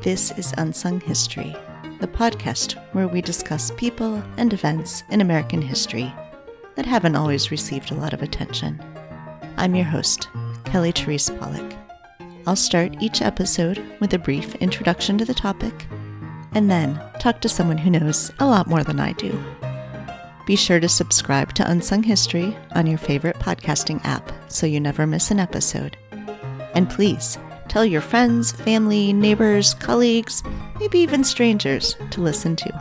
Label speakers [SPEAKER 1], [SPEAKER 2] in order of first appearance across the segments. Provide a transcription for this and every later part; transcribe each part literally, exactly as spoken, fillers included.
[SPEAKER 1] This is Unsung History, the podcast where we discuss people and events in American history that haven't always received a lot of attention. I'm your host, Kelly Therese Pollock. I'll start each episode with a brief introduction to the topic, and then talk to someone who knows a lot more than I do. Be sure to subscribe to Unsung History on your favorite podcasting app so you never miss an episode. And please, tell your friends, family, neighbors, colleagues, maybe even strangers to listen to.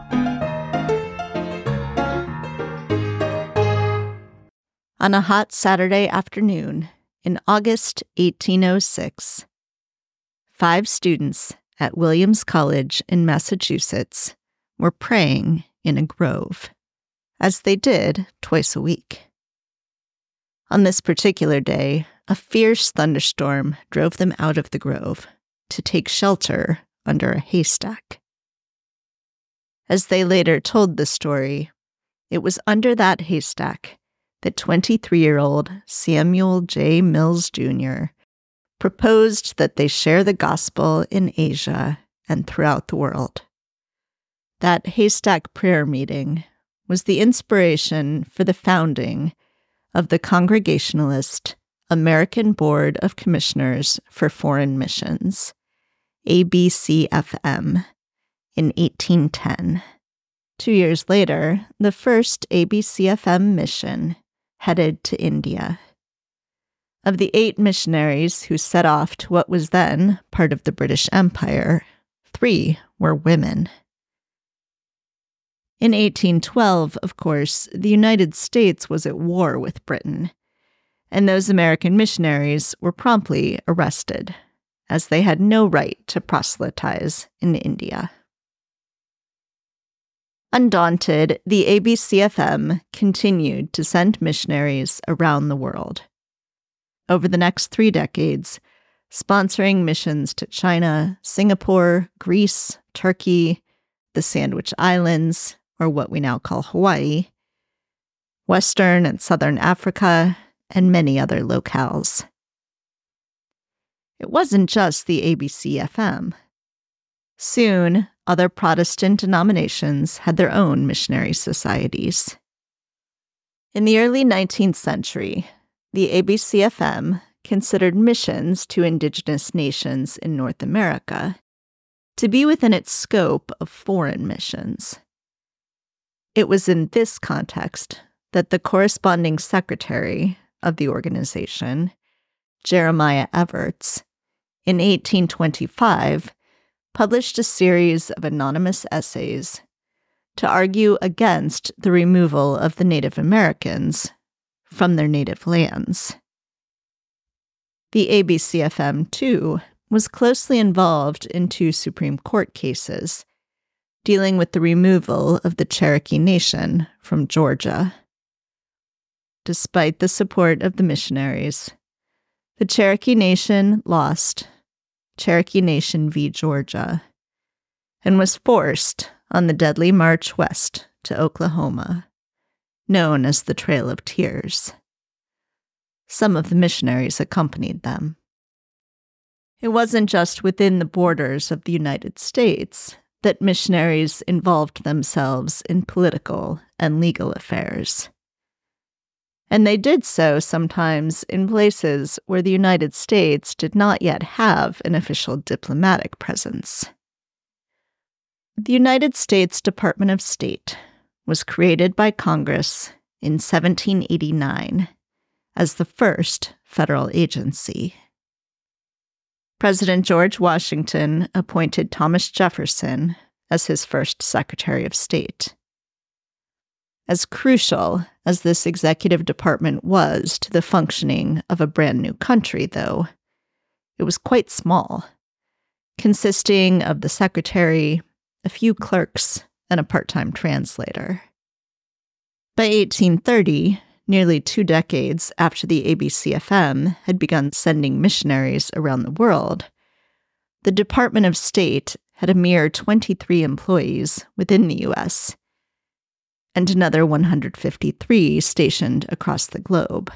[SPEAKER 1] On a hot Saturday afternoon in August eighteen oh six, five students at Williams College in Massachusetts were praying in a grove, as they did twice a week. On this particular day, a fierce thunderstorm drove them out of the grove to take shelter under a haystack. As they later told the story, it was under that haystack that twenty-three-year-old Samuel J. Mills Junior proposed that they share the gospel in Asia and throughout the world. That haystack prayer meeting was the inspiration for the founding of the Congregationalist American Board of Commissioners for Foreign Missions, A B C F M, in eighteen ten. Two years later, the first A B C F M mission headed to India. Of the eight missionaries who set off to what was then part of the British Empire, three were women. In eighteen twelve, of course, the United States was at war with Britain, and those American missionaries were promptly arrested, as they had no right to proselytize in India. Undaunted, the A B C F M continued to send missionaries around the world. Over the next three decades, sponsoring missions to China, Singapore, Greece, Turkey, the Sandwich Islands, or what we now call Hawaii, Western and Southern Africa, and many other locales. It wasn't just the A B C F M. Soon, other Protestant denominations had their own missionary societies. In the early nineteenth century, the A B C F M considered missions to indigenous nations in North America to be within its scope of foreign missions. It was in this context that the corresponding secretary of the organization, Jeremiah Everts, in eighteen twenty-five, published a series of anonymous essays to argue against the removal of the Native Americans from their native lands. The A B C F M, too, was closely involved in two Supreme Court cases dealing with the removal of the Cherokee Nation from Georgia. Despite the support of the missionaries, the Cherokee Nation lost Cherokee Nation v. Georgia and was forced on the deadly march west to Oklahoma, known as the Trail of Tears. Some of the missionaries accompanied them. It wasn't just within the borders of the United States that missionaries involved themselves in political and legal affairs. And they did so sometimes in places where the United States did not yet have an official diplomatic presence. The United States Department of State was created by Congress in seventeen eighty-nine as the first federal agency. President George Washington appointed Thomas Jefferson as his first Secretary of State. As crucial as this executive department was to the functioning of a brand new country, though, it was quite small, consisting of the secretary, a few clerks, and a part-time translator. By eighteen thirty, nearly two decades after the A B C F M had begun sending missionaries around the world, the Department of State had a mere twenty-three employees within the U S, and another one hundred fifty-three stationed across the globe,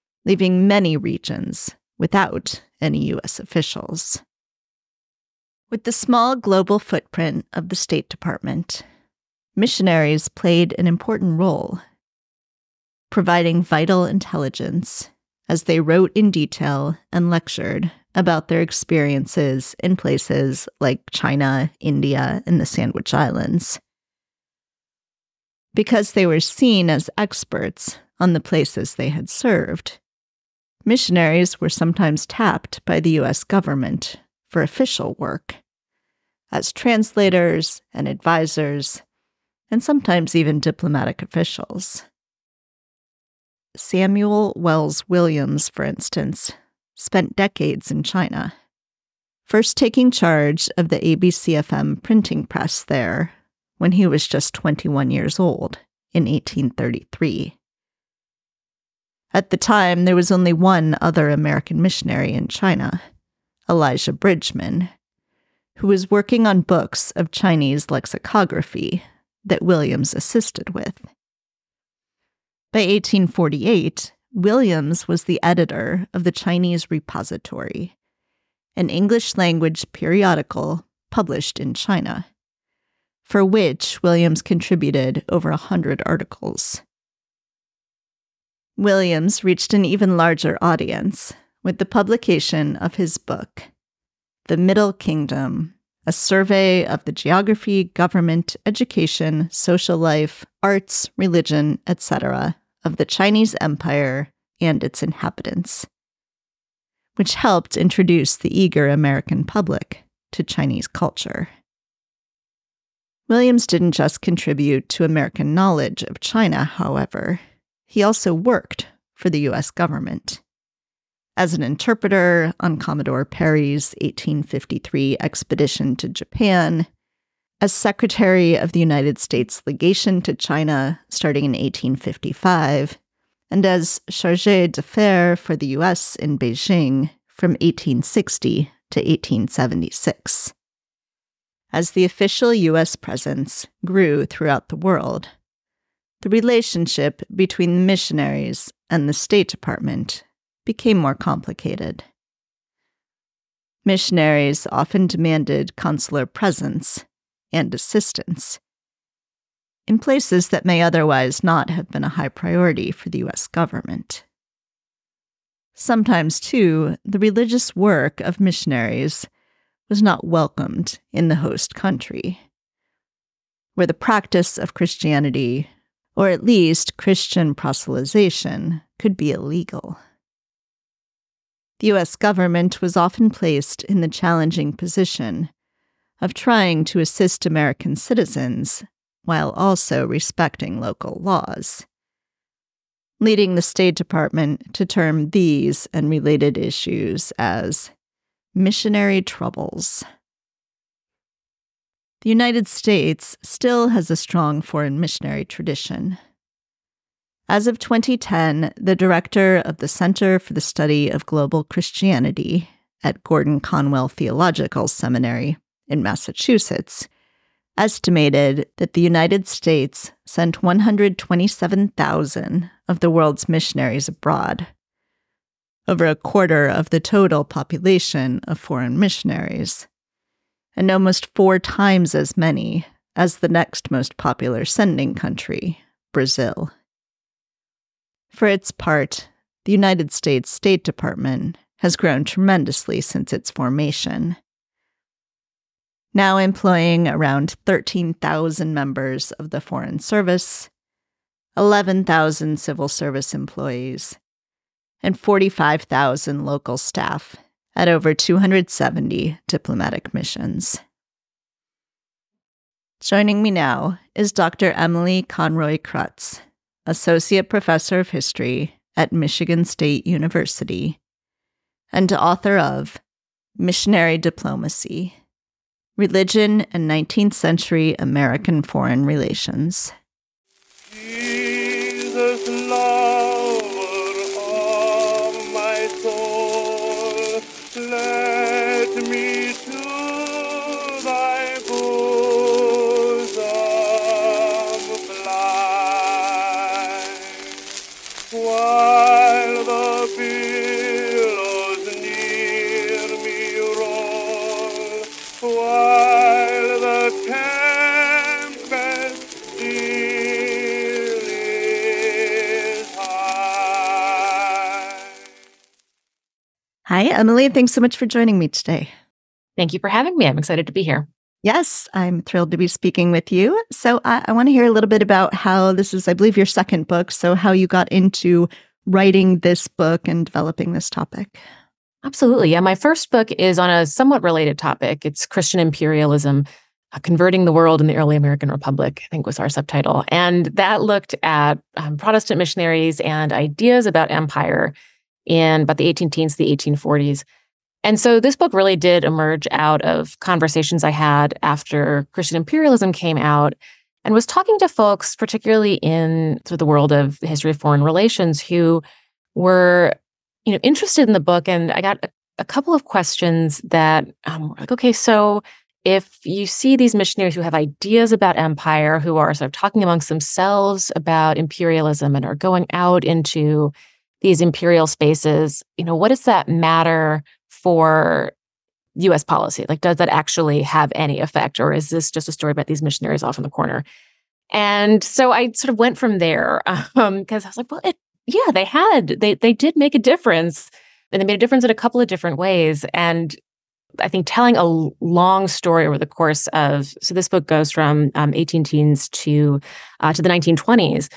[SPEAKER 1] leaving many regions without any U S officials. With the small global footprint of the State Department, missionaries played an important role, providing vital intelligence as they wrote in detail and lectured about their experiences in places like China, India, and the Sandwich Islands. Because they were seen as experts on the places they had served, missionaries were sometimes tapped by the U S government for official work, as translators and advisors, and sometimes even diplomatic officials. Samuel Wells Williams, for instance, spent decades in China, first taking charge of the A B C F M printing press there when he was just twenty-one years old in eighteen thirty-three. At the time, there was only one other American missionary in China, Elijah Bridgman, who was working on books of Chinese lexicography that Williams assisted with. By eighteen forty-eight, Williams was the editor of the Chinese Repository, an English-language periodical published in China, for which Williams contributed over a hundred articles. Williams reached an even larger audience with the publication of his book, The Middle Kingdom, a survey of the geography, government, education, social life, arts, religion, et cetera of the Chinese Empire and its inhabitants, which helped introduce the eager American public to Chinese culture. Williams didn't just contribute to American knowledge of China, however. He also worked for the U S government. As an interpreter on Commodore Perry's eighteen fifty-three expedition to Japan, as secretary of the United States legation to China starting in eighteen fifty-five, and as chargé d'affaires for the U S in Beijing from eighteen sixty to eighteen seventy-six. As the official U S presence grew throughout the world, the relationship between the missionaries and the State Department became more complicated. Missionaries often demanded consular presence and assistance in places that may otherwise not have been a high priority for the U S government. Sometimes, too, the religious work of missionaries was not welcomed in the host country, where the practice of Christianity, or at least Christian proselytization, could be illegal. The U S government was often placed in the challenging position of trying to assist American citizens while also respecting local laws, leading the State Department to term these and related issues as missionary troubles. The United States still has a strong foreign missionary tradition. As of twenty ten, the director of the Center for the Study of Global Christianity at Gordon Conwell Theological Seminary in Massachusetts estimated that the United States sent one hundred twenty-seven thousand of the world's missionaries abroad, over a quarter of the total population of foreign missionaries, and almost four times as many as the next most popular sending country, Brazil. For its part, the United States State Department has grown tremendously since its formation, now employing around thirteen thousand members of the Foreign Service, eleven thousand civil service employees, and forty-five thousand local staff at over two hundred seventy diplomatic missions. Joining me now is Doctor Emily Conroy Krutz, Associate Professor of History at Michigan State University, and author of Missionary Diplomacy: Religion and nineteenth Century American Foreign Relations.
[SPEAKER 2] Jesus, lover of my soul, let me to thy bosom fly, while the billows near me roll, while tempest still is high.
[SPEAKER 1] Hi, Emily. Thanks so much for joining me today.
[SPEAKER 3] Thank you for having me. I'm excited to be here.
[SPEAKER 1] Yes, I'm thrilled to be speaking with you. So I, I want to hear a little bit about how this is, I believe, your second book. So how you got into writing this book and developing this topic.
[SPEAKER 3] Absolutely. Yeah. My first book is on a somewhat related topic. It's Christian imperialism, uh, converting the world in the early American Republic, I think was our subtitle. And that looked at um, Protestant missionaries and ideas about empire in about the eighteen teens to the eighteen forties. And so this book really did emerge out of conversations I had after Christian imperialism came out and was talking to folks, particularly in sort of the world of the history of foreign relations, who were, you know, interested in the book. And I got a, a couple of questions that um, were like, okay, so if you see these missionaries who have ideas about empire, who are sort of talking amongst themselves about imperialism and are going out into these imperial spaces, you know, what does that matter for U S policy? Like, does that actually have any effect? Or is this just a story about these missionaries off in the corner? And so I sort of went from there um, because I was like, well, it, yeah, they had, they they did make a difference. And they made a difference in a couple of different ways. And I think telling a long story over the course of, so this book goes from um, eighteen teens to uh, to the nineteen twenties,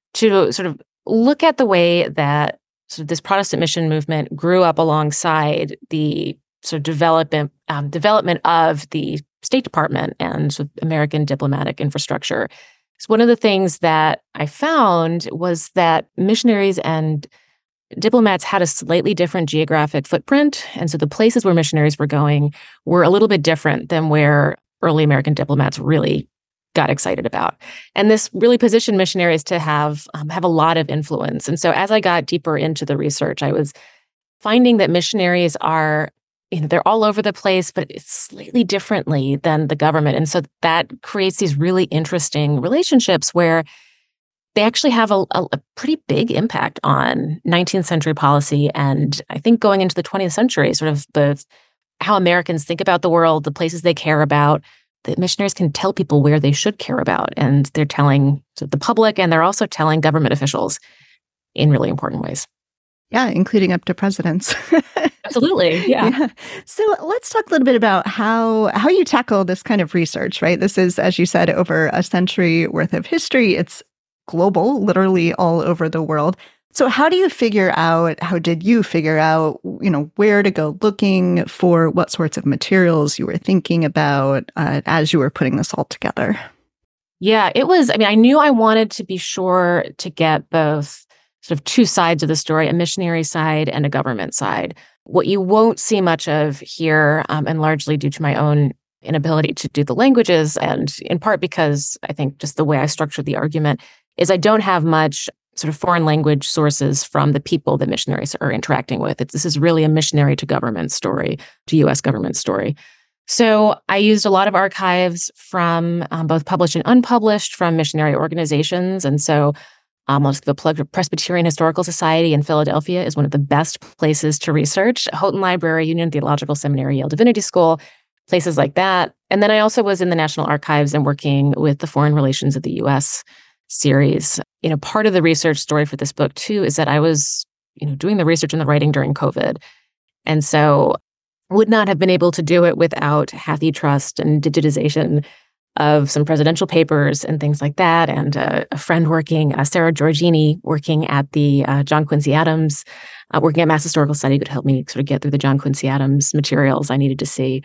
[SPEAKER 3] to sort of look at the way that sort of this Protestant mission movement grew up alongside the sort of development um, development of the State Department and sort of American diplomatic infrastructure. So one of the things that I found was that missionaries and diplomats had a slightly different geographic footprint. And so the places where missionaries were going were a little bit different than where early American diplomats really got excited about. And this really positioned missionaries to have um, have a lot of influence. And so as I got deeper into the research, I was finding that missionaries are, you know, they're all over the place, but it's slightly differently than the government. And so that creates these really interesting relationships where they actually have a, a, a pretty big impact on nineteenth century policy. And I think going into the twentieth century, sort of the how Americans think about the world, the places they care about, the missionaries can tell people where they should care about. And they're telling sort of the public, and they're also telling government officials in really important ways.
[SPEAKER 1] Yeah, including up to presidents.
[SPEAKER 3] Absolutely. Yeah.
[SPEAKER 1] yeah. So let's talk a little bit about how how you tackle this kind of research, right? This is, as you said, over a century worth of history. It's global, literally all over the world. So how do you figure out, how did you figure out, you know, where to go looking for what sorts of materials you were thinking about uh, as you were putting this all together?
[SPEAKER 3] Yeah, it was, I mean, I knew I wanted to be sure to get both sort of two sides of the story, a missionary side and a government side. What you won't see much of here, um, and largely due to my own inability to do the languages, and in part because I think just the way I structured the argument, is I don't have much sort of foreign language sources from the people that missionaries are interacting with. It's, this is really a missionary to government story, to U S government story. So I used a lot of archives from um, both published and unpublished from missionary organizations. And so um, I'll just give a plug for Presbyterian Historical Society in Philadelphia is one of the best places to research. Houghton Library, Union Theological Seminary, Yale Divinity School, places like that. And then I also was in the National Archives and working with the Foreign Relations of the U S series. You know, part of the research story for this book too is that I was, you know, doing the research and the writing during COVID. And so would not have been able to do it without HathiTrust and digitization of some presidential papers and things like that. And uh, a friend working, uh, Sarah Giorgini, working at the uh, John Quincy Adams, uh, working at Mass Historical Study, could help me sort of get through the John Quincy Adams materials I needed to see.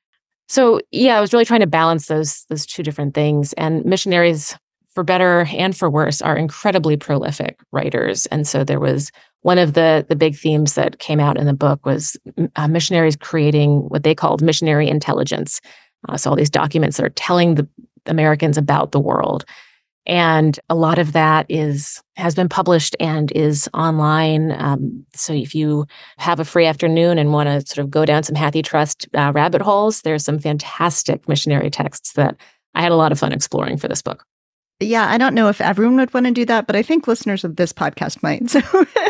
[SPEAKER 3] So yeah, I was really trying to balance those those two different things. And missionaries, for better and for worse, are incredibly prolific writers. And so there was one of the, the big themes that came out in the book was uh, missionaries creating what they called missionary intelligence. Uh, so all these documents that are telling the Americans about the world. And a lot of that is has been published and is online. Um, so if you have a free afternoon and want to sort of go down some HathiTrust uh, rabbit holes, there's some fantastic missionary texts that I had a lot of fun exploring for this book.
[SPEAKER 1] Yeah, I don't know if everyone would want to do that, but I think listeners of this podcast might. So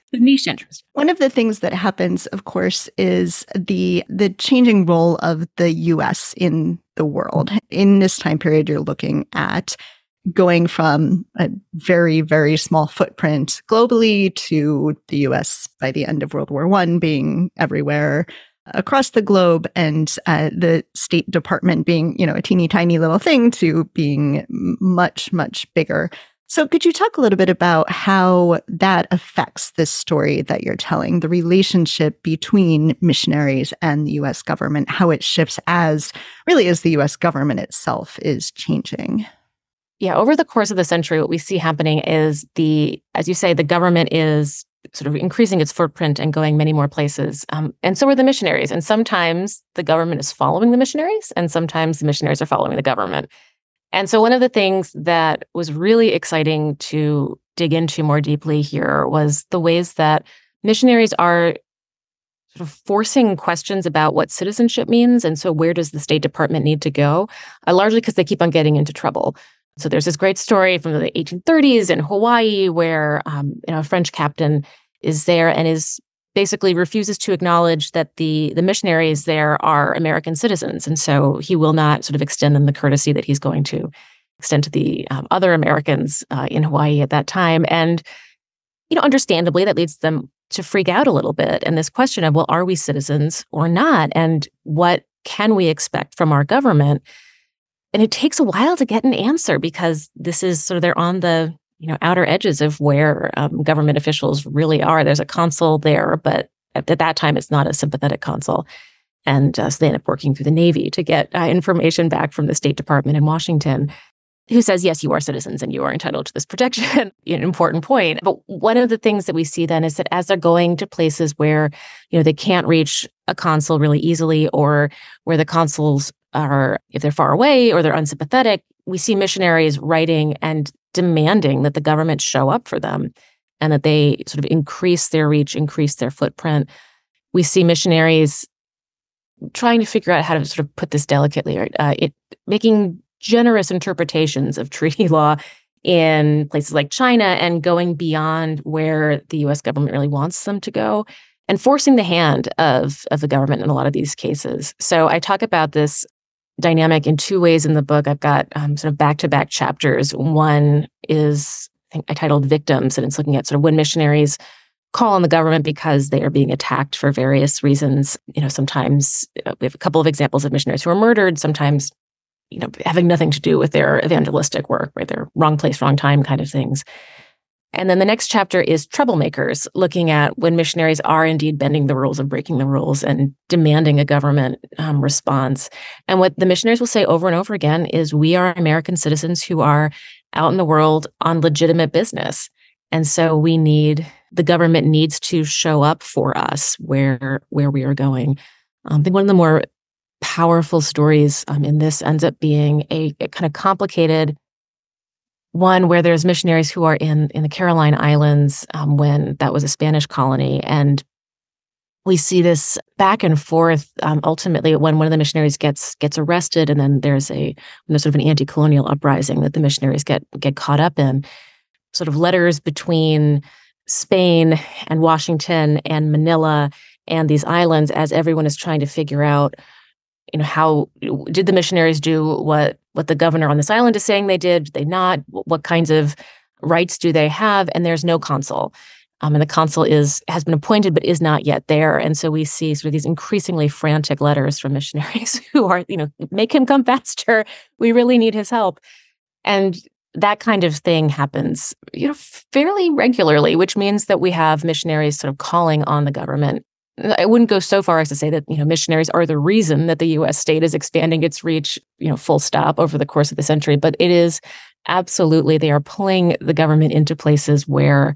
[SPEAKER 3] The niche interest.
[SPEAKER 1] One of the things that happens, of course, is the the changing role of the U S in the world. In this time period, you're looking at going from a very, very small footprint globally to the U S by the end of World War One being everywhere across the globe, and uh, the State Department being, you know, a teeny tiny little thing to being much, much bigger. So could you talk a little bit about how that affects this story that you're telling, the relationship between missionaries and the U S government, how it shifts as really as the U S government itself is changing?
[SPEAKER 3] Yeah, over the course of the century, what we see happening is the, as you say, the government is sort of increasing its footprint and going many more places. Um, and so are the missionaries. And sometimes the government is following the missionaries, and sometimes the missionaries are following the government. And so one of the things that was really exciting to dig into more deeply here was the ways that missionaries are sort of forcing questions about what citizenship means. And so where does the State Department need to go? Uh, largely because they keep on getting into trouble. So there's this great story from the eighteen thirties in Hawaii where um, you know, a French captain is there and is basically refuses to acknowledge that the, the missionaries there are American citizens. And so he will not sort of extend them the courtesy that he's going to extend to the um, other Americans uh, in Hawaii at that time. And, you know, understandably, that leads them to freak out a little bit. And this question of, well, are we citizens or not? And what can we expect from our government? And it takes a while to get an answer because this is sort of, they're on the, you know, outer edges of where um, government officials really are. There's a consul there, but at, at that time, it's not a sympathetic consul. And uh, so they end up working through the Navy to get uh, information back from the State Department in Washington, who says, yes, you are citizens and you are entitled to this protection. An important point. But one of the things that we see then is that as they're going to places where, you know, they can't reach a consul really easily, or where the consuls are, if they're far away or they're unsympathetic, we see missionaries writing and demanding that the government show up for them and that they sort of increase their reach, increase their footprint. We see missionaries trying to figure out how to sort of put this delicately, right? Uh, it, making generous interpretations of treaty law in places like China and going beyond where the U S government really wants them to go, and forcing the hand of, of the government in a lot of these cases. So I talk about this dynamic in two ways in the book. I've got um, sort of back-to-back chapters. One is, I think I titled Victims, and it's looking at sort of when missionaries call on the government because they are being attacked for various reasons. You know, sometimes uh, we have a couple of examples of missionaries who are murdered, sometimes, you know, having nothing to do with their evangelistic work, right? They're wrong place, wrong time kind of things. And then the next chapter is troublemakers, looking at when missionaries are indeed bending the rules and breaking the rules and demanding a government um, response. And what the missionaries will say over and over again is, we are American citizens who are out in the world on legitimate business. And so we need, the government needs to show up for us where, where we are going. Um, I think one of the more powerful stories um, in this ends up being a, a kind of complicated one where there's missionaries who are in, in the Caroline Islands um, when that was a Spanish colony. And we see this back and forth um, ultimately when one of the missionaries gets gets arrested, and then there's a there's sort of an anti-colonial uprising that the missionaries get get caught up in. Sort of letters between Spain and Washington and Manila and these islands as everyone is trying to figure out, you know, how did the missionaries do what what the governor on this island is saying they did? Did they not? What kinds of rights do they have? And there's no consul. Um, and the consul is has been appointed but is not yet there. And so we see sort of these increasingly frantic letters from missionaries who are, you know, make him come faster. We really need his help. And that kind of thing happens, you know, fairly regularly, which means that we have missionaries sort of calling on the government. I wouldn't go so far as to say that, you know, missionaries are the reason that the U S state is expanding its reach, you know, full stop over the course of the century. But it is absolutely, they are pulling the government into places where,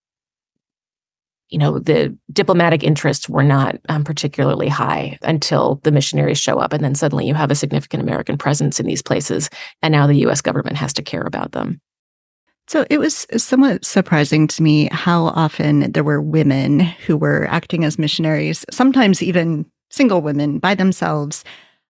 [SPEAKER 3] you know, the diplomatic interests were not um, particularly high until the missionaries show up. And then suddenly you have a significant American presence in these places. And now the U S government has to care about them.
[SPEAKER 1] So it was somewhat surprising to me how often there were women who were acting as missionaries, sometimes even single women by themselves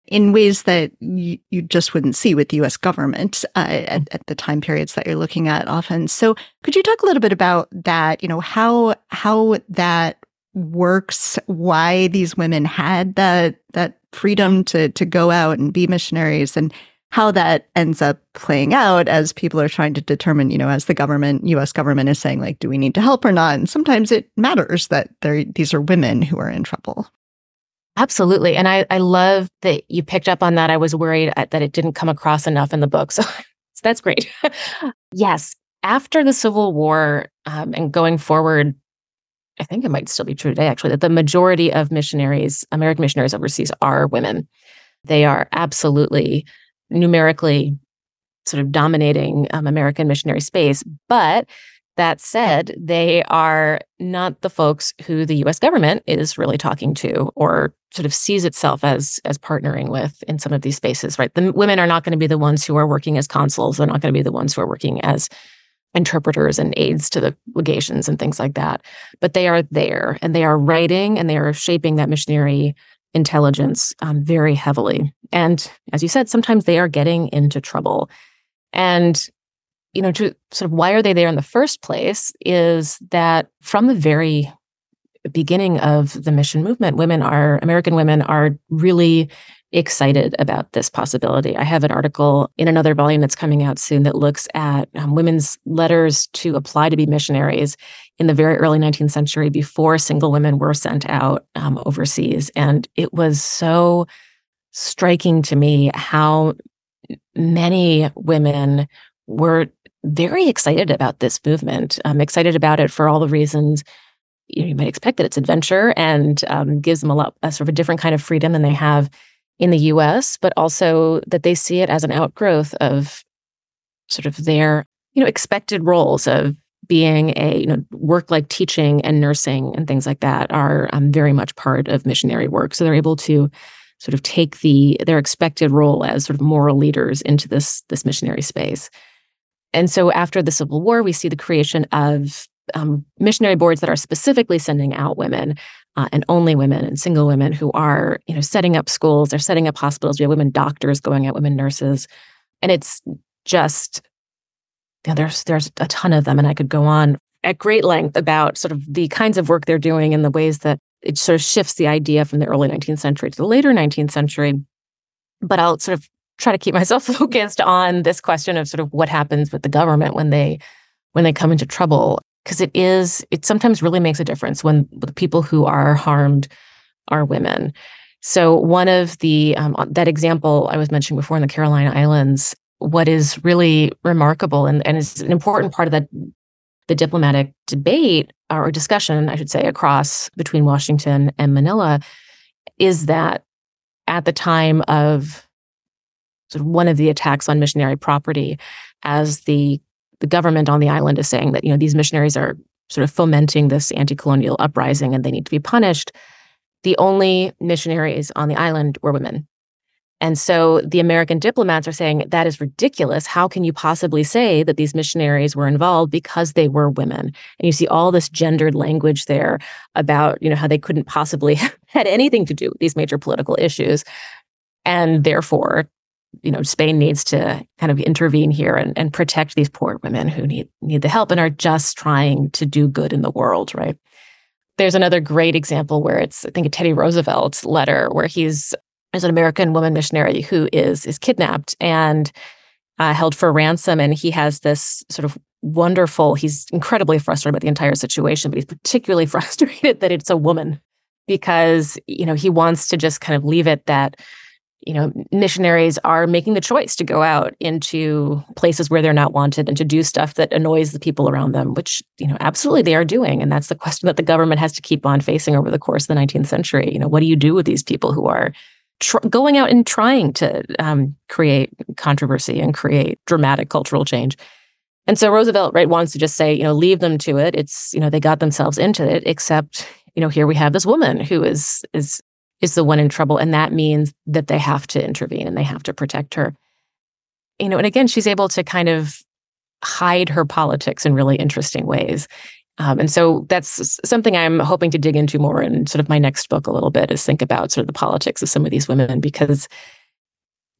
[SPEAKER 1] in ways that you, you just wouldn't see with the U S government uh, at, at the time periods that you're looking at often. So could you talk a little bit about that, you know, how how that works, why these women had that that freedom to to go out and be missionaries, and how that ends up playing out as people are trying to determine, you know, as the government, U S government is saying, like, do we need to help or not? And sometimes it matters that they're, these are women who are in trouble.
[SPEAKER 3] Absolutely. And I, I love that you picked up on that. I was worried that it didn't come across enough in the book. So, so that's great. Yes. After the Civil War um, and going forward, I think it might still be true today, actually, that the majority of missionaries, American missionaries overseas, are women. They are absolutely numerically sort of dominating um, American missionary space. But that said, they are not the folks who the U S government is really talking to or sort of sees itself as, as partnering with in some of these spaces, right? The women are not going to be the ones who are working as consuls. They're not going to be the ones who are working as interpreters and aides to the legations and things like that. But they are there, and they are writing, and they are shaping that missionary intelligence um, very heavily. And as you said, sometimes they are getting into trouble. And, you know, to sort of why are they there in the first place is that from the very beginning of the mission movement, women are, American women are really excited about this possibility. I have an article in another volume that's coming out soon that looks at um, women's letters to apply to be missionaries in the very early nineteenth century before single women were sent out um, overseas. And it was so striking to me how many women were very excited about this movement. I'm excited about it for all the reasons you know, you might expect, that it's adventure and um, gives them a lot, a sort of a different kind of freedom than they have in the U S, but also that they see it as an outgrowth of sort of their, you know, expected roles of being a, you know, work like teaching and nursing and things like that are um, very much part of missionary work. So they're able to sort of take the their expected role as sort of moral leaders into this this missionary space. And so after the Civil War, we see the creation of um, missionary boards that are specifically sending out women uh, and only women and single women who are, you know, setting up schools, they're setting up hospitals. We have women doctors going out, women nurses. And it's just, you know, there's, there's a ton of them. And I could go on at great length about sort of the kinds of work they're doing and the ways that it sort of shifts the idea from the early nineteenth century to the later nineteenth century. But I'll sort of try to keep myself focused on this question of sort of what happens with the government when they when they come into trouble. Because it is, it sometimes really makes a difference when the people who are harmed are women. So one of the, um, that example I was mentioning before in the Carolina Islands, what is really remarkable and, and is an important part of that, the diplomatic debate or discussion, I should say, across between Washington and Manila, is that at the time of sort of one of the attacks on missionary property, as the the government on the island is saying that, you know, these missionaries are sort of fomenting this anti-colonial uprising and they need to be punished, the only missionaries on the island were women. And so the American diplomats are saying, that is ridiculous. How can you possibly say that these missionaries were involved because they were women? And you see all this gendered language there about, you know, how they couldn't possibly have had anything to do with these major political issues. And therefore, you know, Spain needs to kind of intervene here and, and protect these poor women who need need the help and are just trying to do good in the world, right? There's another great example where it's, I think, a Teddy Roosevelt's letter where he's there's an American woman missionary who is is kidnapped and uh, held for ransom, and he has this sort of wonderful. He's incredibly frustrated about the entire situation, but he's particularly frustrated that it's a woman because you know he wants to just kind of leave it that. You know, missionaries are making the choice to go out into places where they're not wanted and to do stuff that annoys the people around them, which, you know, absolutely they are doing. And that's the question that the government has to keep on facing over the course of the nineteenth century. You know, what do you do with these people who are tr- going out and trying to um, create controversy and create dramatic cultural change? And so Roosevelt, right, wants to just say, you know, leave them to it. It's, you know, they got themselves into it, except, you know, here we have this woman who is is is the one in trouble. And that means that they have to intervene and they have to protect her. You know, and again, she's able to kind of hide her politics in really interesting ways. Um, and so that's something I'm hoping to dig into more in sort of my next book a little bit, is think about sort of the politics of some of these women, because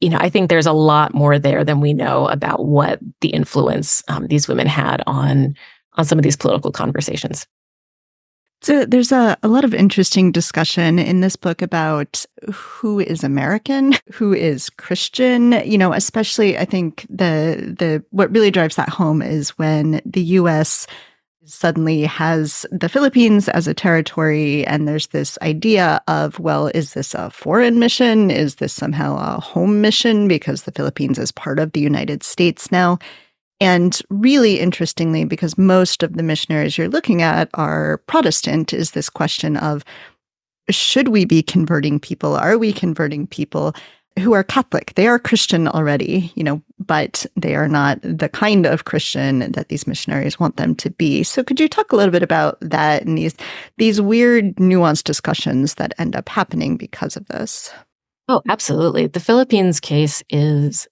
[SPEAKER 3] you know, I think there's a lot more there than we know about what the influence um, these women had on on some of these political conversations.
[SPEAKER 1] So there's a, a lot of interesting discussion in this book about who is American, who is Christian. You know, especially I think the the what really drives that home is when the U S suddenly has the Philippines as a territory, and there's this idea of, well, is this a foreign mission? Is this somehow a home mission because the Philippines is part of the United States now? And really interestingly, because most of the missionaries you're looking at are Protestant, is this question of, should we be converting people? Are we converting people who are Catholic? They are Christian already, you know, but they are not the kind of Christian that these missionaries want them to be. So could you talk a little bit about that and these these weird, nuanced discussions that end up happening because of this?
[SPEAKER 3] Oh, absolutely. The Philippines case is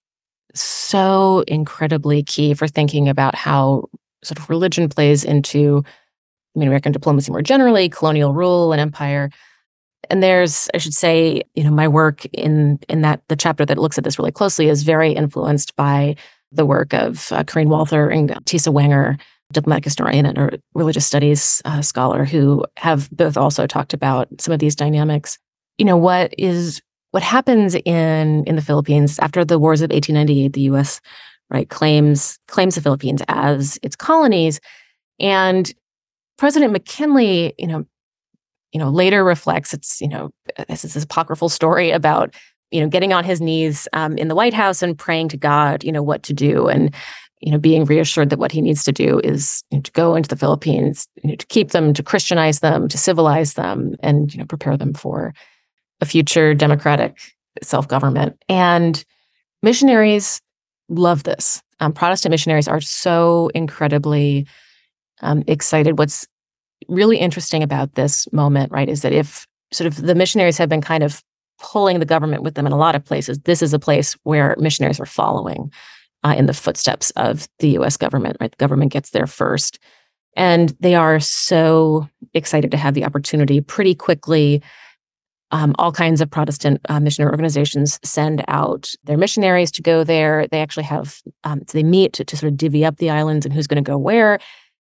[SPEAKER 3] so incredibly key for thinking about how sort of religion plays into, I mean, American diplomacy more generally, colonial rule and empire. And there's, I should say, you know, my work in in that the chapter that looks at this really closely is very influenced by the work of uh, Corinne Walther and Tisa Wenger, diplomatic historian and a religious studies uh, scholar, who have both also talked about some of these dynamics. You know, what is What happens in, in the Philippines after the wars of eighteen ninety-eight, the U S right claims claims the Philippines as its colonies, and President McKinley, you know, you know, later reflects it's you know this is this apocryphal story about you know getting on his knees um, in the White House and praying to God, you know, what to do, and you know being reassured that what he needs to do is you know, to go into the Philippines, you know, to keep them, to Christianize them, to civilize them, and you know prepare them for a future democratic self-government. And missionaries love this. Um, Protestant missionaries are so incredibly um, excited. What's really interesting about this moment, right, is that if sort of the missionaries have been kind of pulling the government with them in a lot of places, this is a place where missionaries are following uh, in the footsteps of the U S government, right? The government gets there first. And they are so excited to have the opportunity pretty quickly. Um, all kinds of Protestant uh, missionary organizations send out their missionaries to go there. They actually have, um, so they meet to, to sort of divvy up the islands and who's going to go where.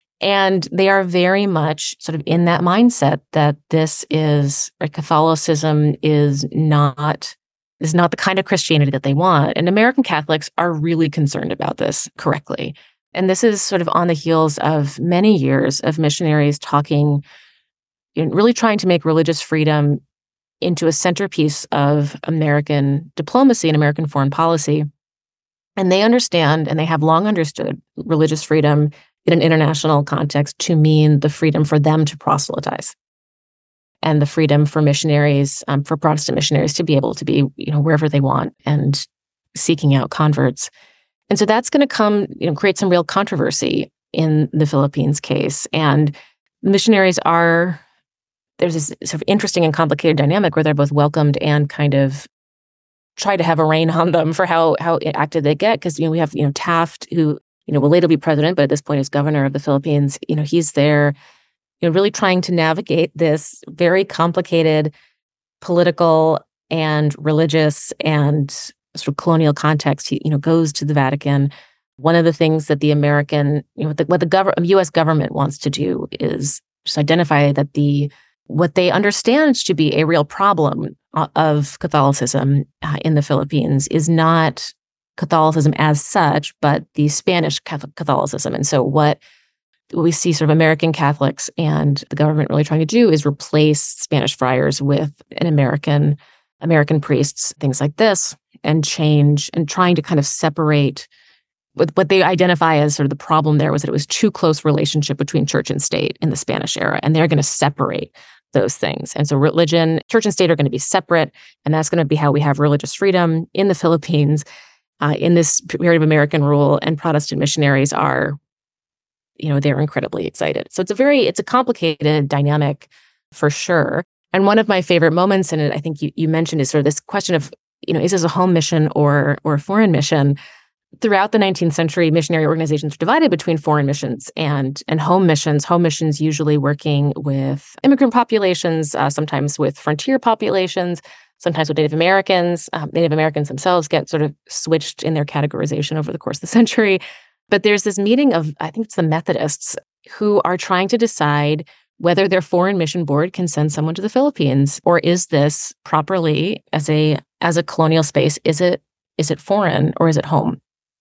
[SPEAKER 3] And they are very much sort of in that mindset that this is, right, Catholicism is not, is not the kind of Christianity that they want. And American Catholics are really concerned about this correctly. And this is sort of on the heels of many years of missionaries talking, you know, really trying to make religious freedom into a centerpiece of American diplomacy and American foreign policy. And they understand, and they have long understood, religious freedom in an international context to mean the freedom for them to proselytize and the freedom for missionaries, um, for Protestant missionaries to be able to be, you know, wherever they want and seeking out converts. And so that's going to come, you know, create some real controversy in the Philippines case. And missionaries are, there's this sort of interesting and complicated dynamic where they're both welcomed and kind of try to have a rein on them for how how active they get. Because, you know, we have, you know, Taft, who, you know, will later be president, but at this point is governor of the Philippines. You know, he's there, you know, really trying to navigate this very complicated political and religious and sort of colonial context. He, you know, goes to the Vatican. One of the things that the American, you know, what the, what the gov- U S government wants to do is just identify that the what they understand to be a real problem of Catholicism uh, in the Philippines is not Catholicism as such, but the Spanish Catholicism. And so what we see sort of American Catholics and the government really trying to do is replace Spanish friars with an American, American priests, things like this, and change and trying to kind of separate what, what they identify as sort of the problem there was that it was too close relationship between church and state in the Spanish era, and they're going to separate those things. And so religion, church and state are going to be separate, and that's going to be how we have religious freedom in the Philippines uh, in this period of American rule, and Protestant missionaries are, you know, they're incredibly excited. So it's a very, it's a complicated dynamic for sure. And one of my favorite moments in it, I think you, you mentioned, is sort of this question of, you know, is this a home mission or or a foreign mission? Throughout the nineteenth century, missionary organizations were divided between foreign missions and, and home missions. Home missions usually working with immigrant populations, uh, sometimes with frontier populations, sometimes with Native Americans. Um, Native Americans themselves get sort of switched in their categorization over the course of the century. But there's this meeting of, I think it's the Methodists, who are trying to decide whether their foreign mission board can send someone to the Philippines, or is this properly as a as a colonial space? Is it is it foreign or is it home?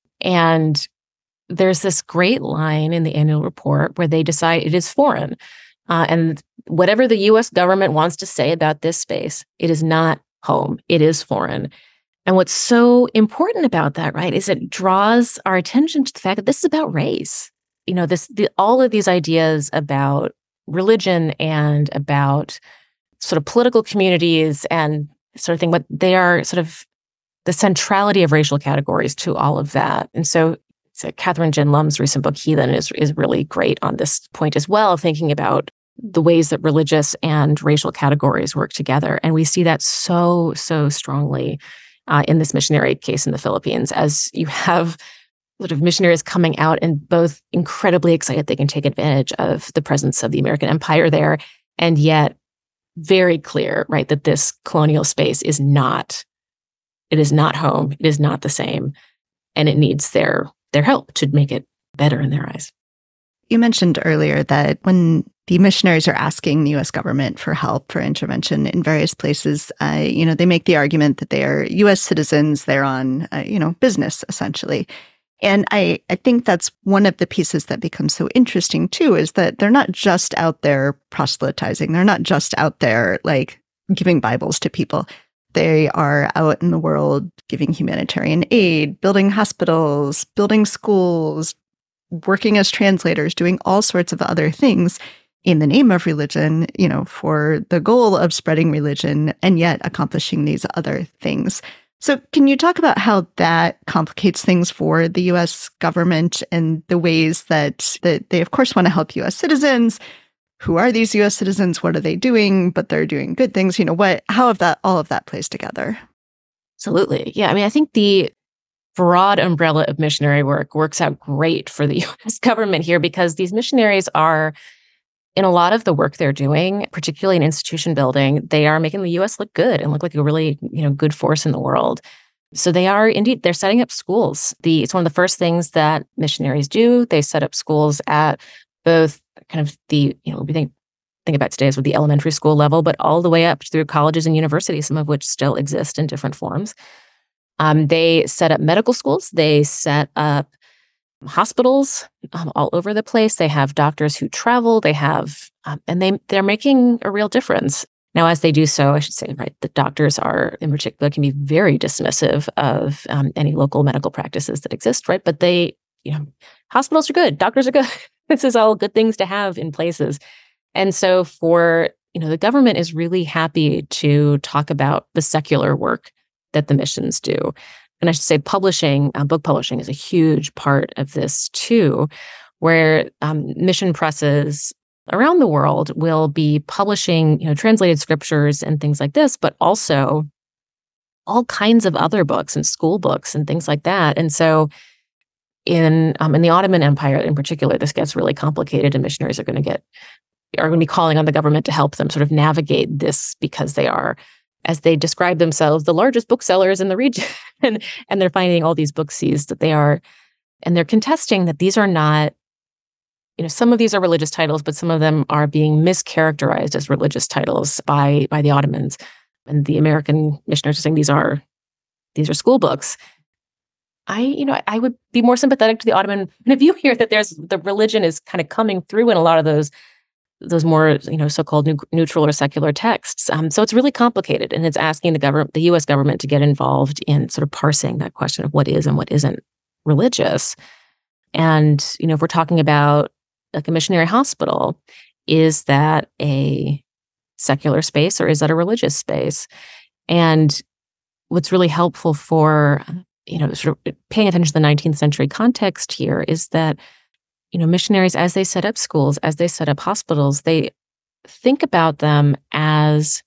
[SPEAKER 3] And there's this great line in the annual report where they decide it is foreign. Uh, and whatever the U S government wants to say about this space, it is not home. It is foreign. And what's so important about that, right, is it draws our attention to the fact that this is about race. You know, this the, all of these ideas about religion and about sort of political communities and sort of thing, but they are sort of the centrality of racial categories to all of that. And so, so Catherine Jen Lum's recent book, Heathen, is, is really great on this point as well, thinking about the ways that religious and racial categories work together. And we see that so, so strongly uh, in this missionary case in the Philippines, as you have sort of missionaries coming out and both incredibly excited they can take advantage of the presence of the American empire there, and yet very clear, right, that this colonial space is not, it is not home, it is not the same, and it needs their their help to make it better in their eyes.
[SPEAKER 1] You mentioned earlier that when the missionaries are asking the U S government for help, for intervention in various places, uh, you know, they make the argument that they are U S citizens, they're on, uh, you know, business, essentially. And I, I think that's one of the pieces that becomes so interesting, too, is that they're not just out there proselytizing. They're not just out there, like, giving Bibles to people. They are out in the world giving humanitarian aid, building hospitals, building schools, working as translators, doing all sorts of other things in the name of religion, you know, for the goal of spreading religion, and yet accomplishing these other things. So can you talk about how that complicates things for the U S government and the ways that, that they, of course, want to help U S citizens? Who are these U S citizens? What are they doing? But they're doing good things. You know, what, how have that, all of that plays together?
[SPEAKER 3] Absolutely. Yeah. I mean, I think the broad umbrella of missionary work works out great for the U S government here, because these missionaries are, in a lot of the work they're doing, particularly in institution building, they are making the U S look good and look like a really, you know, good force in the world. So they are indeed, they're setting up schools. The, it's one of the first things that missionaries do. They set up schools at both kind of the, you know, we think think about today as with the elementary school level, but all the way up through colleges and universities, some of which still exist in different forms. Um, they set up medical schools. They set up hospitals um, all over the place. They have doctors who travel. They have, um, and they they're making a real difference. Now, as they do so, I should say, right, the doctors are, in particular, can be very dismissive of um, any local medical practices that exist, right? But they, you know, hospitals are good, doctors are good. This is all good things to have in places. And so for, you know, the government is really happy to talk about the secular work that the missions do. And I should say publishing, uh, book publishing is a huge part of this too, where um, mission presses around the world will be publishing, you know, translated scriptures and things like this, but also all kinds of other books and school books and things like that. And so in um, in the Ottoman Empire in particular, this gets really complicated, and missionaries are going to get are going to be calling on the government to help them sort of navigate this, because they are, as they describe themselves, the largest booksellers in the region. and, and they're finding all these book seized that they are, and they're contesting that these are not, you know, some of these are religious titles, but some of them are being mischaracterized as religious titles by by the Ottomans. And the American missionaries are saying these are these are school books. I, you know, I would be more sympathetic to the Ottoman point of view here, that there's the religion is kind of coming through in a lot of those those more, you know, so-called nu- neutral or secular texts. Um, so it's really complicated, and it's asking the government, the U S government, to get involved in sort of parsing that question of what is and what isn't religious. And, you know, if we're talking about like a missionary hospital, is that a secular space or is that a religious space? And what's really helpful for, you know, sort of paying attention to the nineteenth century context here is that, you know, missionaries, as they set up schools, as they set up hospitals, they think about them as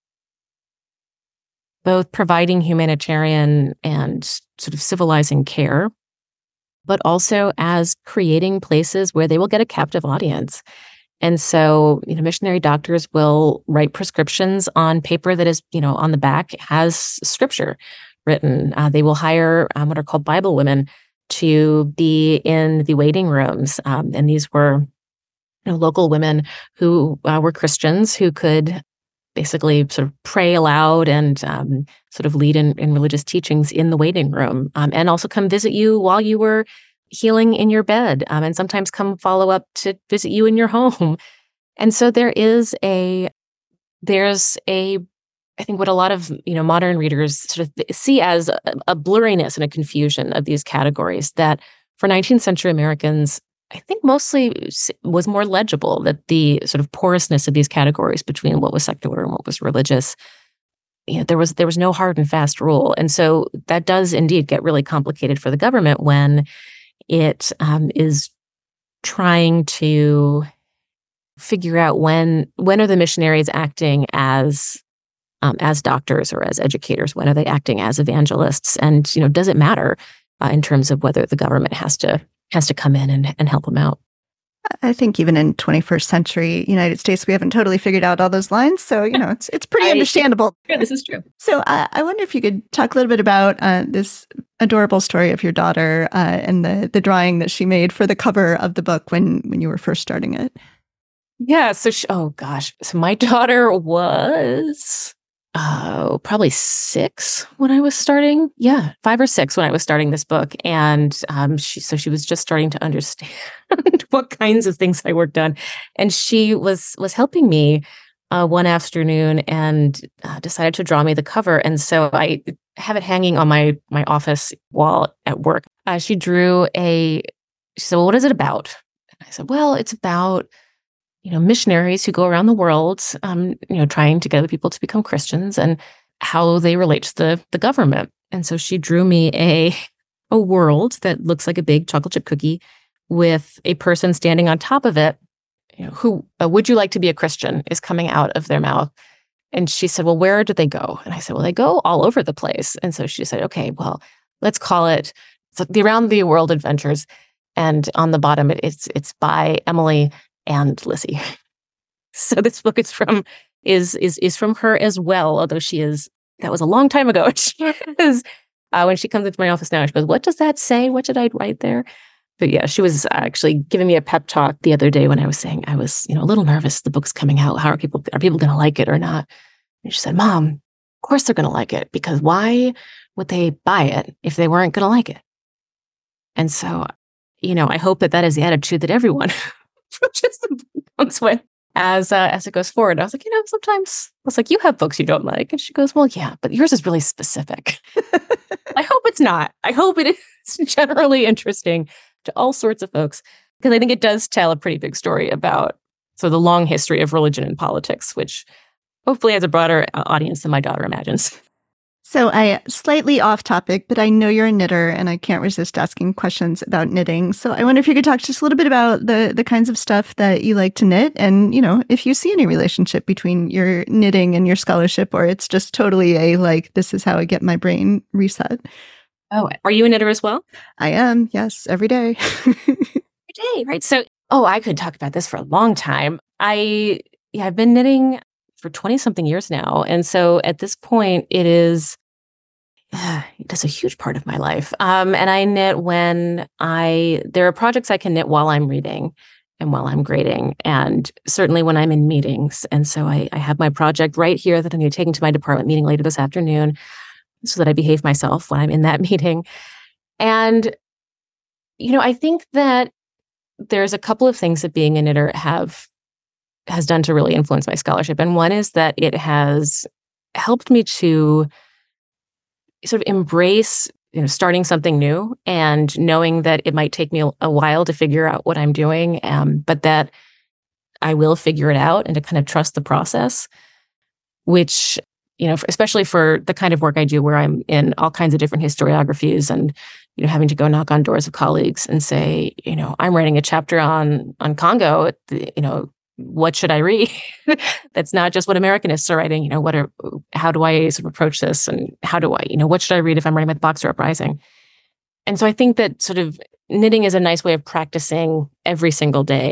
[SPEAKER 3] both providing humanitarian and sort of civilizing care, but also as creating places where they will get a captive audience. And so, you know, missionary doctors will write prescriptions on paper that is, you know, on the back has scripture written. Uh, they will hire um, what are called Bible women to be in the waiting rooms. Um, and these were, you know, local women who uh, were Christians who could basically sort of pray aloud and um, sort of lead in, in religious teachings in the waiting room, um, and also come visit you while you were healing in your bed, um, and sometimes come follow up to visit you in your home. And so there is a, there's a, I think what a lot of, you know, modern readers sort of see as a, a blurriness and a confusion of these categories that for nineteenth century Americans, I think mostly was more legible, that the sort of porousness of these categories between what was secular and what was religious, you know, there was, there was no hard and fast rule. And so that does indeed get really complicated for the government when it um, is trying to figure out when when are the missionaries acting as um, as doctors or as educators? When are they acting as evangelists? And you know, does it matter uh, in terms of whether the government has to has to come in and, and help them out?
[SPEAKER 1] I think even in twenty-first century United States, we haven't totally figured out all those lines. So, you know, it's it's pretty
[SPEAKER 3] I,
[SPEAKER 1] understandable.
[SPEAKER 3] Yeah, this is true.
[SPEAKER 1] So uh, I wonder if you could talk a little bit about uh, this adorable story of your daughter uh, and the the drawing that she made for the cover of the book when when you were first starting it.
[SPEAKER 3] Yeah. So, she, oh gosh. So my daughter was uh, probably six when I was starting. Yeah, five or six when I was starting this book. And um, she, so she was just starting to understand what kinds of things I worked on. And she was, was helping me uh, one afternoon and uh, decided to draw me the cover. And so I have it hanging on my, my office wall at work. Uh, she drew a, she said, well, what is it about? And I said, well, it's about, you know, missionaries who go around the world, um, you know, trying to get other people to become Christians and how they relate to the, the government. And so she drew me a, a world that looks like a big chocolate chip cookie with a person standing on top of it, you know, who, uh, would you like to be a Christian, is coming out of their mouth. And she said, well, where do they go? And I said, well, they go all over the place. And so she said, okay, well, let's call it so the Around the World Adventures. And on the bottom, it, it's it's by Emily and Lizzie. So this book is from is is is from her as well, although she is, that was a long time ago. She is, uh, when she comes into my office now, she goes, what does that say? What did I write there? But yeah, she was actually giving me a pep talk the other day when I was saying I was, you know, a little nervous. The book's coming out. How are people, are people going to like it or not? And she said, Mom, of course they're going to like it, because why would they buy it if they weren't going to like it? And so, you know, I hope that that is the attitude that everyone approaches the book comes with as uh, as it goes forward. I was like, you know, sometimes I was like, you have books you don't like. And she goes, well, yeah, but yours is really specific. I hope it's not. I hope it is generally interesting to all sorts of folks, because I think it does tell a pretty big story about so the long history of religion and politics, which hopefully has a broader audience than my daughter imagines.
[SPEAKER 1] So I slightly off topic, but I know you're a knitter and I can't resist asking questions about knitting. So I wonder if you could talk just a little bit about the the kinds of stuff that you like to knit, and, you know, if you see any relationship between your knitting and your scholarship, or it's just totally a, like, this is how I get my brain reset.
[SPEAKER 3] Oh, are you a knitter as well?
[SPEAKER 1] I am. Yes. Every day.
[SPEAKER 3] Every day, right? So, oh, I could talk about this for a long time. I, yeah, I've been knitting for twenty something years now. And so at this point, it is, uh, it's a huge part of my life. Um, and I knit when I, there are projects I can knit while I'm reading and while I'm grading, and certainly when I'm in meetings. And so I, I have my project right here that I'm going to take into my department meeting later this afternoon so that I behave myself when I'm in that meeting. And, you know, I think that there's a couple of things that being a knitter have has done to really influence my scholarship. And one is that it has helped me to sort of embrace, you know, starting something new and knowing that it might take me a, a while to figure out what I'm doing, um, but that I will figure it out, and to kind of trust the process, which, you know, especially for the kind of work I do where I'm in all kinds of different historiographies and, you know, having to go knock on doors of colleagues and say, you know, I'm writing a chapter on, on Congo, you know, what should I read? That's not just what Americanists are writing. You know, what are, how do I sort of approach this? And how do I, you know, what should I read if I'm writing about the Boxer Uprising? And so I think that sort of knitting is a nice way of practicing every single day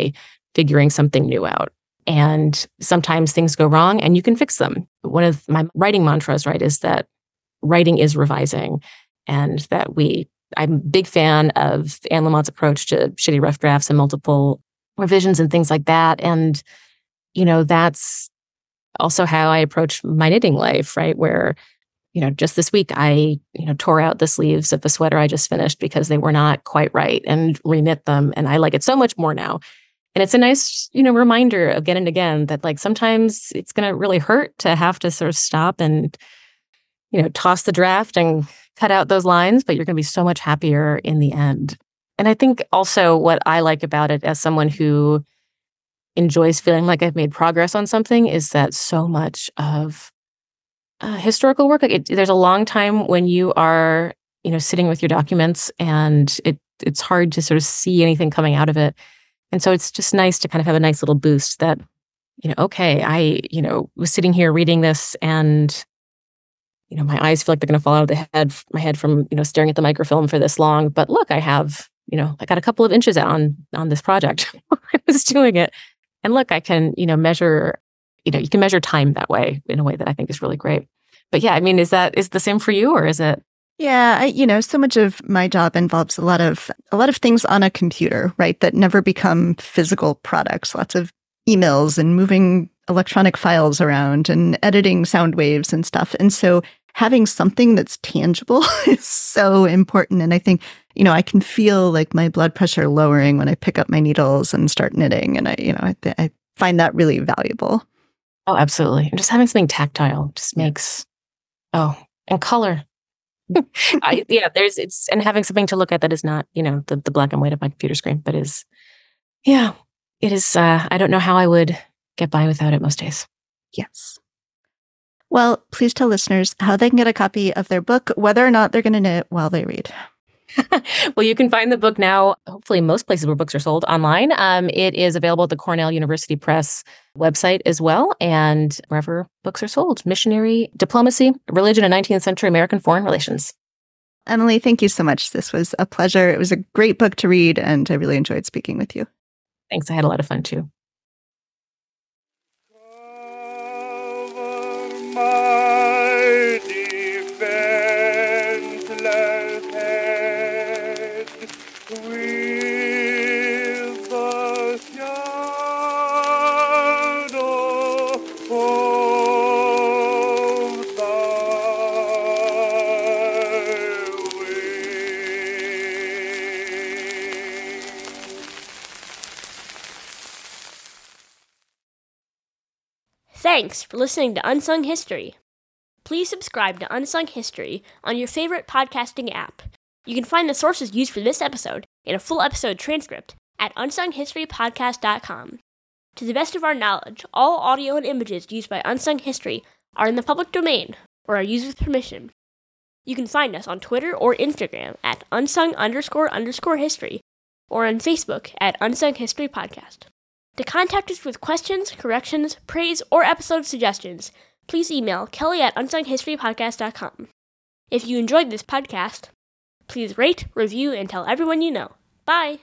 [SPEAKER 3] figuring something new out. And sometimes things go wrong and you can fix them. One of my writing mantras, right, is that writing is revising, and that we, I'm a big fan of Anne Lamont's approach to shitty rough drafts and multiple revisions and things like that. And, you know, that's also how I approach my knitting life, right? Where, you know, just this week, I, you know, tore out the sleeves of a sweater I just finished because they were not quite right and reknit them. And I like it so much more now. And it's a nice, you know, reminder again and again that like sometimes it's going to really hurt to have to sort of stop and, you know, toss the draft and cut out those lines, but you're going to be so much happier in the end. And I think also what I like about it as someone who enjoys feeling like I've made progress on something is that so much of uh, historical work, like it, there's a long time when you are, you know, sitting with your documents and it it's hard to sort of see anything coming out of it. And so it's just nice to kind of have a nice little boost that, you know, okay, I, you know, was sitting here reading this and, you know, my eyes feel like they're going to fall out of the head, my head from, you know, staring at the microfilm for this long. But look, I have, you know, I got a couple of inches out on, on this project while I was doing it. And look, I can, you know, measure, you know, you can measure time that way in a way that I think is really great. But yeah, I mean, is that, is the same for you, or is it?
[SPEAKER 1] Yeah, I, you know, so much of my job involves a lot of a lot of things on a computer, right, that never become physical products. Lots of emails and moving electronic files around and editing sound waves and stuff. And so having something that's tangible is so important. And I think, you know, I can feel like my blood pressure lowering when I pick up my needles and start knitting. And I, you know, I, th- I find that really valuable.
[SPEAKER 3] Oh, absolutely. And just having something tactile just makes, oh, and color. I, yeah, there's it's and having something to look at that is not, you know, the, the black and white of my computer screen, but is, yeah, it is. Uh, I don't know how I would get by without it most days.
[SPEAKER 1] Yes. Well, please tell listeners how they can get a copy of their book, whether or not they're going to knit while they read.
[SPEAKER 3] Well, you can find the book now, hopefully most places where books are sold online. Um, it is available at the Cornell University Press website as well, and wherever books are sold. Missionary Diplomacy, Religion in nineteenth Century American Foreign Relations.
[SPEAKER 1] Emily, thank you so much. This was a pleasure. It was a great book to read, and I really enjoyed speaking with you.
[SPEAKER 3] Thanks. I had a lot of fun too.
[SPEAKER 2] Cover my defenseless head with the shadow of thy wings.
[SPEAKER 4] Thanks for listening to Unsung History. Please subscribe to Unsung History on your favorite podcasting app. You can find the sources used for this episode and a full episode transcript at unsung history podcast dot com. To the best of our knowledge, all audio and images used by Unsung History are in the public domain or are used with permission. You can find us on Twitter or Instagram at unsung underscore underscore history or on Facebook at Unsung History Podcast. To contact us with questions, corrections, praise, or episode suggestions, please email Kelly at unsung history podcast dot com. If you enjoyed this podcast, please rate, review, and tell everyone you know. Bye!